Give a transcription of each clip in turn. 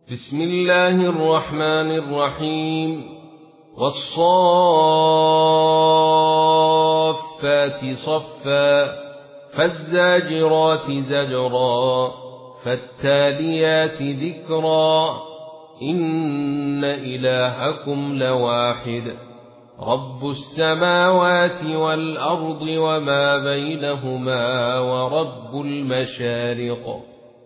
بسم الله الرحمن الرحيم والصافات صفا فالزاجرات زجرا فالتاليات ذكرا إن إلهكم لواحد رب السماوات والأرض وما بينهما ورب المشارق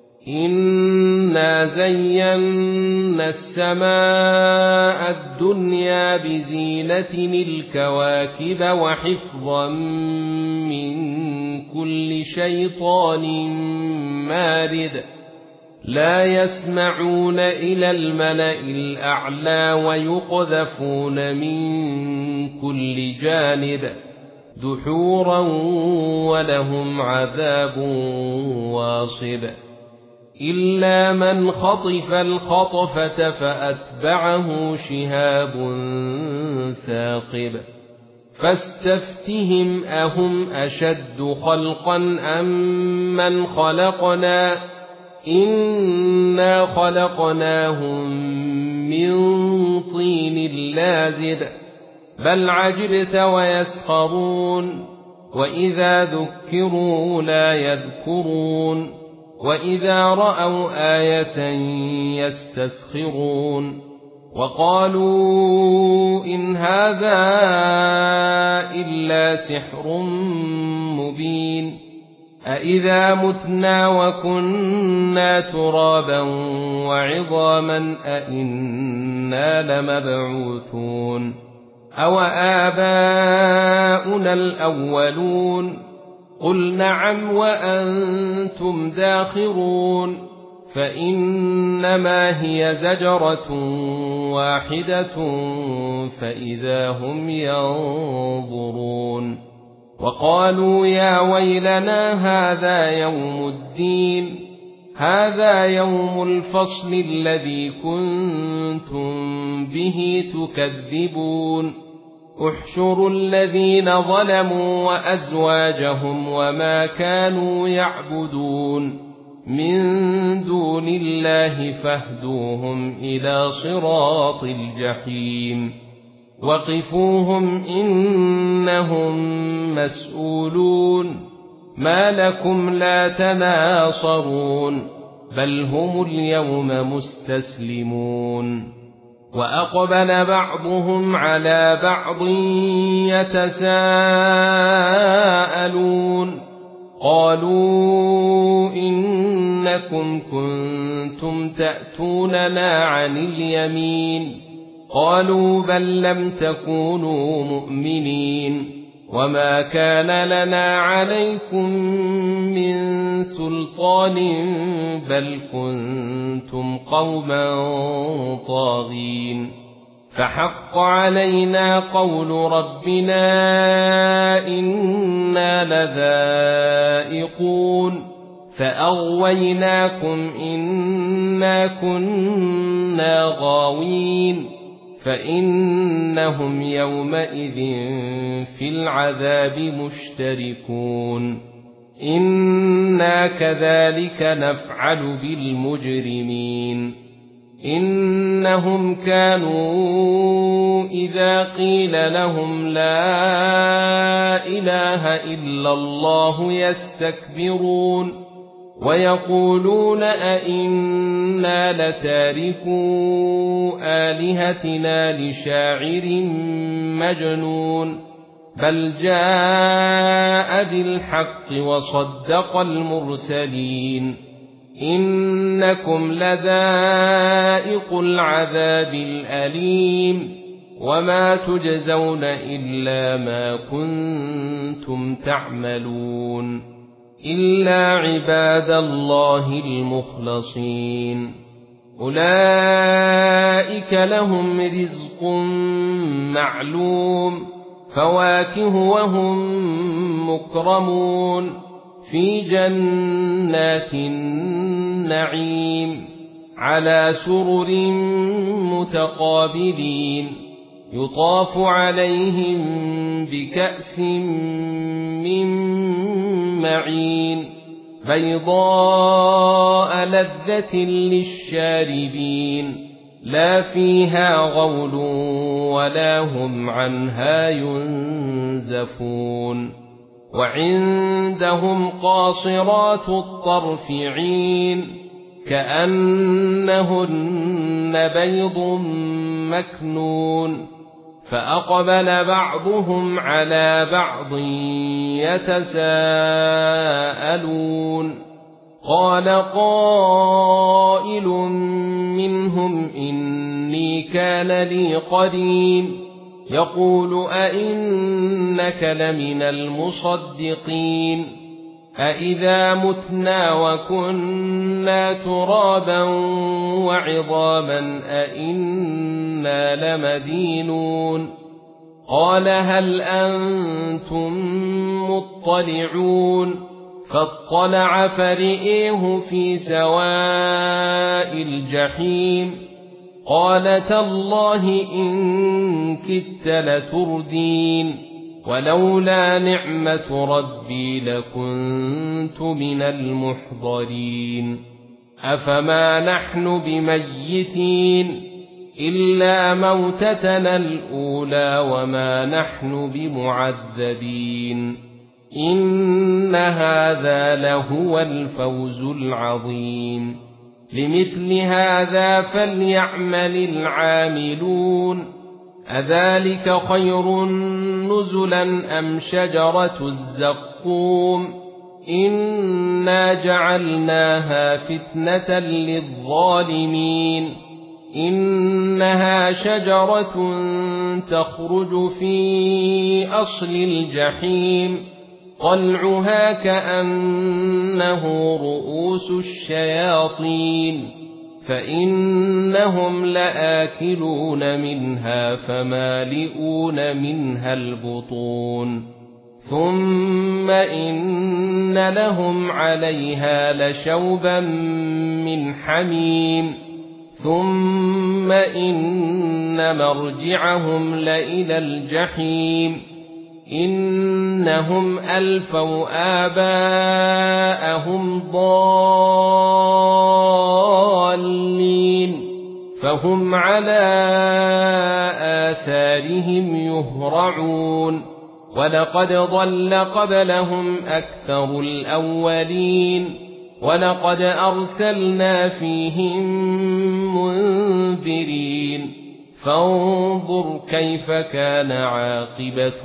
إنا زينا السماء الدنيا بزينة الكواكب وحفظا من كل شيطان مارد لا يسمعون إلى الملأ الأعلى ويقذفون من كل جانب دحورا ولهم عذاب واصب إلا من خطف الخطفة فأتبعه شهاب ثاقب فاستفتهم أهم أشد خلقا أم من خلقنا إنا خلقناهم من طين لازب بل عجبت ويسخرون وإذا ذكروا لا يذكرون وإذا رأوا آية يستسخرون وقالوا إن هذا إلا سحر مبين أإذا متنا وكنا ترابا وعظاما أإنا لمبعوثون أو آباؤنا الأولون قل نعم وأنتم داخرون فإنما هي زجرة واحدة فإذا هم ينظرون وقالوا يا ويلنا هذا يوم الدين هذا يوم الفصل الذي كنتم به تكذبون احشروا الذين ظلموا وأزواجهم وما كانوا يعبدون من دون الله فاهدوهم إلى صراط الجحيم وقفوهم إنهم مسؤولون ما لكم لا تناصرون بل هم اليوم مستسلمون وأقبل بعضهم على بعض يتساءلون قالوا إنكم كنتم تأتوننا عن اليمين قالوا بل لم تكونوا مؤمنين وما كان لنا عليكم من سلطان بل كنتم قوما طاغين فحق علينا قول ربنا إنا لذائقون فأغويناكم إنا كنا غاوين فإنهم يومئذ في العذاب مشتركون إنا كذلك نفعل بالمجرمين إنهم كانوا إذا قيل لهم لا إله إلا الله يستكبرون ويقولون أئنا لتاركو آلهتنا لشاعر مجنون بل جاء بالحق وصدق المرسلين إنكم لذائق العذاب الأليم وما تجزون إلا ما كنتم تعملون إلا عباد الله المخلصين أولئك لهم رزق معلوم فواكه وهم مكرمون في جنات النعيم على سرر متقابلين يطاف عليهم بكأس من معين بيضاء لذة للشاربين لا فيها غول ولا هم عنها ينزفون وعندهم قاصرات الطرف عين كأنهن بيض مكنون فأقبل بعضهم على بعض يتساءلون قال قائل منهم إني كان لي قرين يقول أئنك لمن المصدقين أئذا متنا وكنا ترابا وعظاما أئنا لمدينون قال هل أنتم مطلعون فاطلع فرئيه في سواء الجحيم قال تالله إن كدت لتردين ولولا نعمة ربي لكنت من المحضرين أفما نحن بميتين إلا موتتنا الأولى وما نحن بمعذبين إن هذا لهو الفوز العظيم لمثل هذا فليعمل العاملون أذلك خير نزلا أم شجرة الزقوم إنا جعلناها فتنة للظالمين إنها شجرة تخرج في أصل الجحيم طلعها كأنه رؤوس الشياطين فإنهم لآكلون منها فمالئون منها البطون ثم إن لهم عليها لشوبا من حميم ثم إن مرجعهم لإلى الجحيم إنهم ألفوا آباءهم ضالين فهم على آثارهم يهرعون ولقد ضل قبلهم أكثر الأولين ولقد أرسلنا فيهم منذرين فانظر كيف كان عاقبة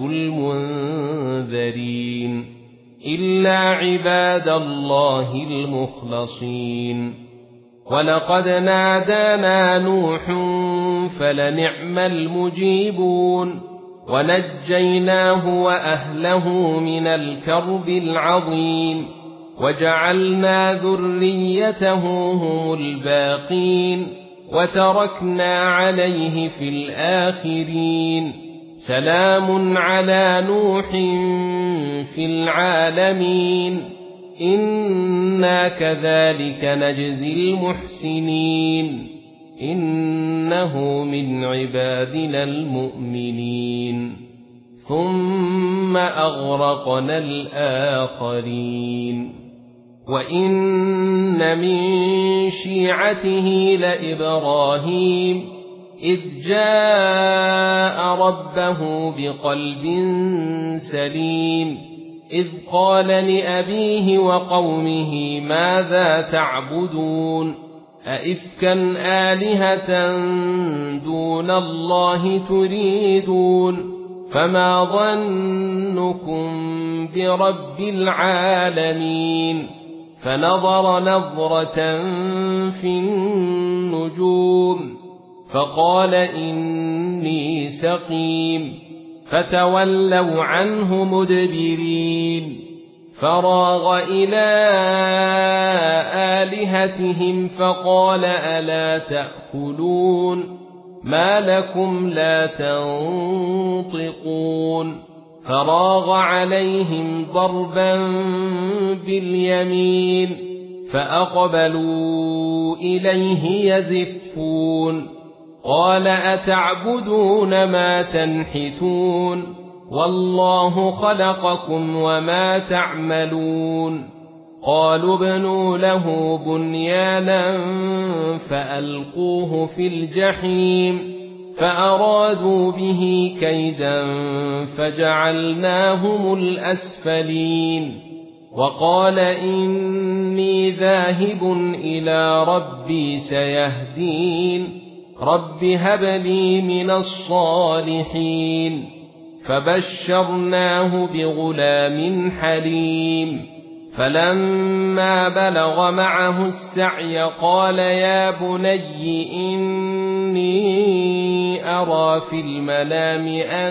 المنذرين إلا عباد الله المخلصين ولقد نادانا نوح فلنعم المجيبون ونجيناه وأهله من الكرب العظيم وجعلنا ذريته هم الباقين وتركنا عليه في الآخرين سلام على نوح في العالمين إنا كذلك نجزي المحسنين إنه من عبادنا المؤمنين ثم أغرقنا الآخرين وإن من شيعته لإبراهيم إذ جاء ربه بقلب سليم إذ قال لأبيه وقومه ماذا تعبدون أئفكا آلهة دون الله تريدون فما ظنكم برب العالمين فنظر نظرة في النجوم فقال إني سقيم فتولوا عنه مدبرين فراغ إلى آلهتهم فقال ألا تأكلون ما لكم لا تنطقون فراغ عليهم ضربا باليمين فأقبلوا إليه يزفون قال أتعبدون ما تنحتون والله خلقكم وما تعملون قالوا ابنوا له بنيانا فألقوه في الجحيم فأرادوا به كيدا فجعلناهم الأسفلين وقال إني ذاهب إلى ربي سيهدين رب هب لي من الصالحين فبشرناه بغلام حليم فلما بلغ معه السعي قال يا بني إني أرى في المنام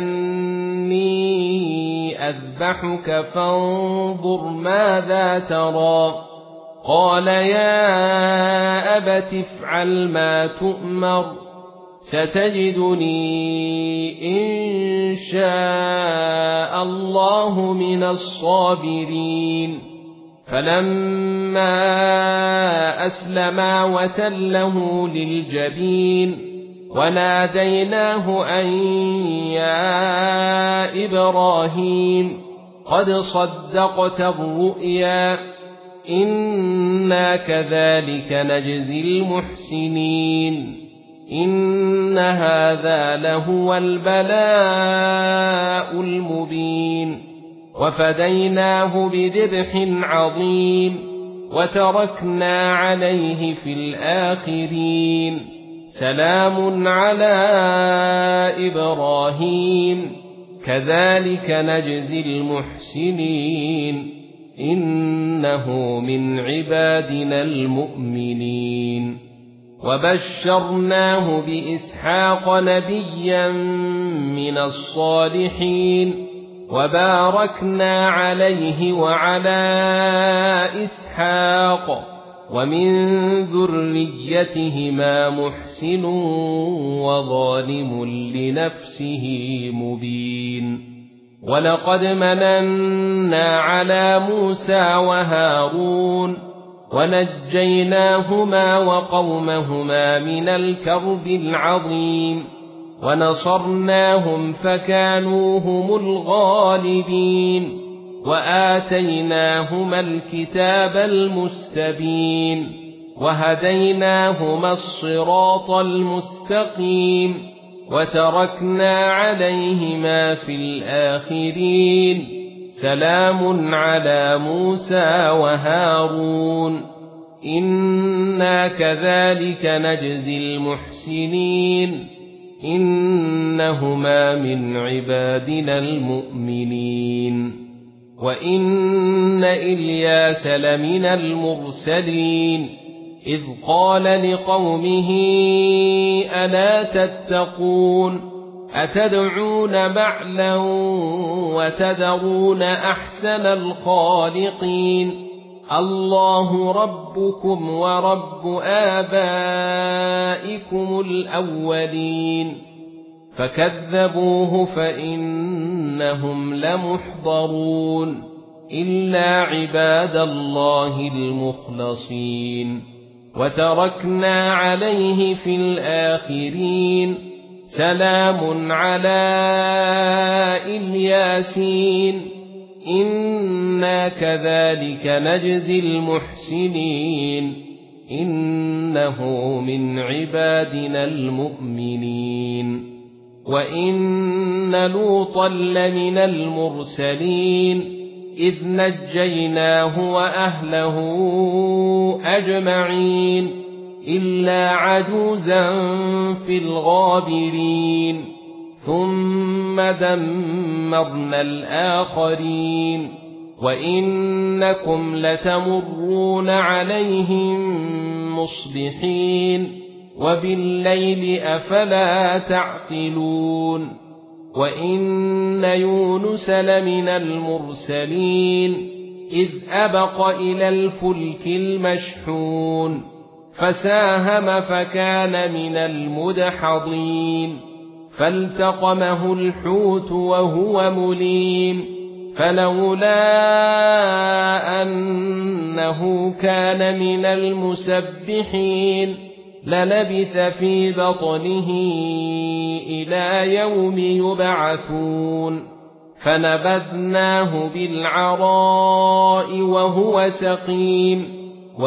أني أذبحك فانظر ماذا ترى قال يا أبت افعل ما تؤمر ستجدني إن شاء الله من الصابرين فلما أسلما وتله للجبين وناديناه أن يا إبراهيم قد صدقت الرؤيا إنا كذلك نجزي المحسنين إن هذا لهو البلاء المبين وفديناه بذبح عظيم وتركنا عليه في الآخرين سلام على إبراهيم كذلك نجزي المحسنين إنه من عبادنا المؤمنين وبشرناه بإسحاق نبيا من الصالحين وباركنا عليه وعلى إسحاق ومن ذريتهما محسن وظالم لنفسه مبين ولقد مننا على موسى وهارون ونجيناهما وقومهما من الكرب العظيم ونصرناهم فكانوا هم الغالبين وآتيناهما الكتاب المستبين وهديناهما الصراط المستقيم وتركنا عليهما في الآخرين سلام على موسى وهارون إنا كذلك نجزي المحسنين إنهما من عبادنا المؤمنين وإن إلياس لمن المرسلين إذ قال لقومه ألا تتقون أتدعون بعلا وتذرون أحسن الخالقين الله ربكم ورب آبائكم الأولين فكذبوه فإنهم لمحضرون إلا عباد الله المخلصين وتركنا عليه في الآخرين سلام على الياسين إنا كذلك نجزي المحسنين إنه من عبادنا المؤمنين وإن لوطا لمن المرسلين إذ نجيناه وأهله أجمعين إلا عجوزا في الغابرين ثم دمرنا الآخرين وإنكم لتمرون عليهم مصبحين وبالليل أفلا تعقلون وإن يونس لمن المرسلين إذ أبق إلى الفلك المشحون فساهم فكان من المدحضين فالتقمه الحوت وهو مليم فلولا أنه كان من المسبحين للبث في بطنه إلى يوم يبعثون فنبذناه بالعراء وهو سقيم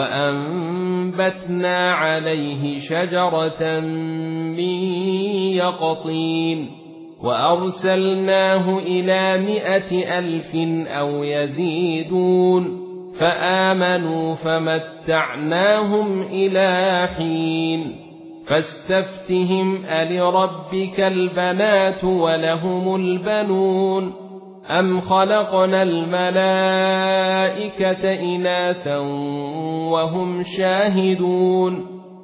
وأنبتنا عليه شجرة من يقطين وأرسلناه إلى 100,000 أو يزيدون فآمنوا فمتعناهم إلى حين فاستفتهم ألربك البنات ولهم البنون أم خلقنا الملائكة إناثا وهم شاهدون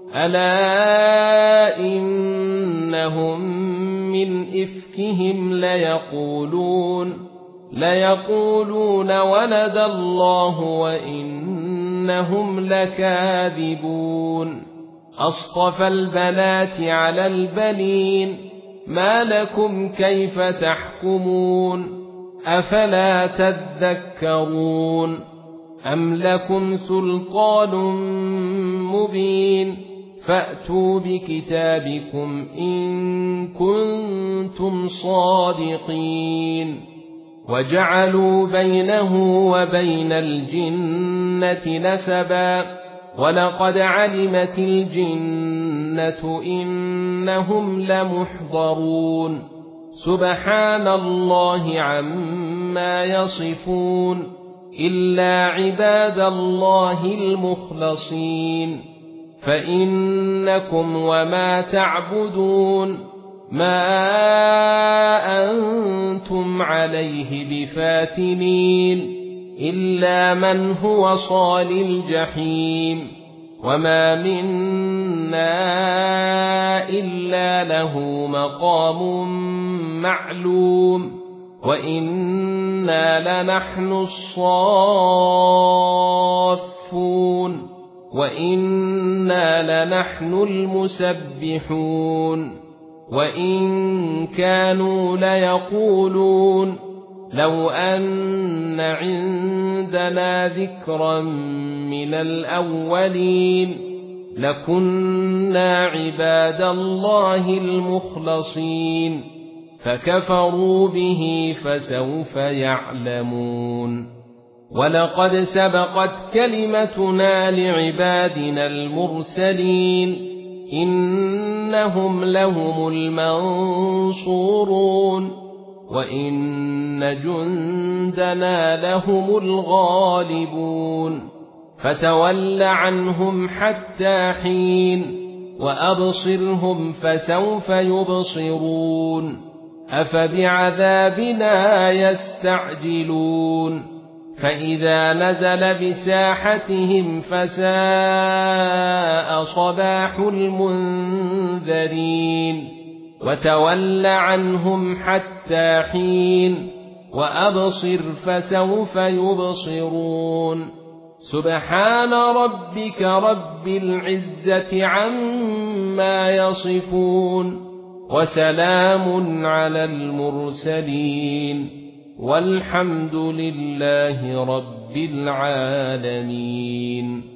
ألا إنهم من إفكهم ليقولون ولد الله وإنهم لكاذبون أصطفى البنات على البنين ما لكم كيف تحكمون أفلا تذكرون أم لكم سلطان مبين فأتوا بكتابكم إن كنتم صادقين وجعلوا بينه وبين الجنة نسبا ولقد علمت الجنة إنهم لمحضرون سبحان الله عما يصفون إلا عباد الله المخلصين فإنكم وما تعبدون ما أنتم عليه بفاتنين إلا من هو صال الجحيم وما منا إلا له مقام معلوم وإنا لنحن الصافون وإنا لنحن المسبحون وإن كانوا ليقولون لو أن عندنا ذكرا من الأولين لكنا عباد الله المخلصين فكفروا به فسوف يعلمون ولقد سبقت كلمتنا لعبادنا المرسلين إنهم لهم المنصورون وإن جندنا لهم الغالبون فتول عنهم حتى حين وأبصرهم فسوف يبصرون أفبعذابنا يستعجلون فإذا نزل بساحتهم فساء صباح المنذرين وتول عنهم حتى حين وأبصر فسوف يبصرون سبحان ربك رب العزة عما يصفون وسلام على المرسلين والحمد لله رب العالمين.